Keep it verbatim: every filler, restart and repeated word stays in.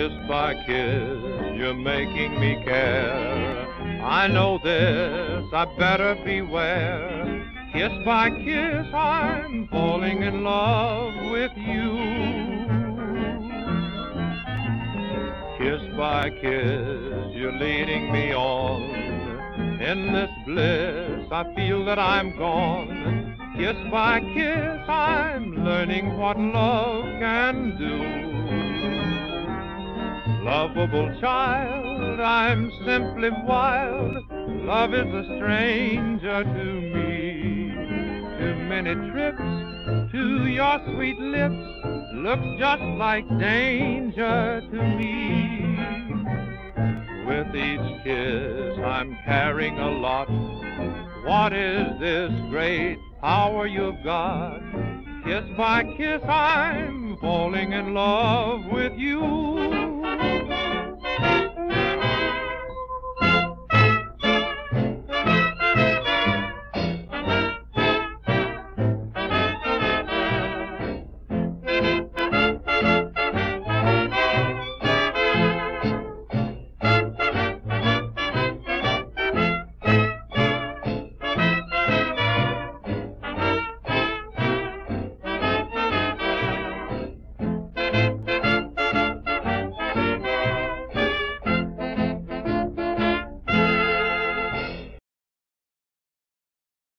Kiss by kiss, you're making me care. I know this, I better beware. Kiss by kiss, I'm falling in love with you. Kiss by kiss, you're leading me on. In this bliss, I feel that I'm gone. Kiss by kiss, I'm learning what love can do. Lovable child, I'm simply wild. Love is a stranger to me. Too many trips to your sweet lips looks just like danger to me. With each kiss, I'm carrying a lot. What is this great power you've got? Kiss by kiss, I'm falling in love with you.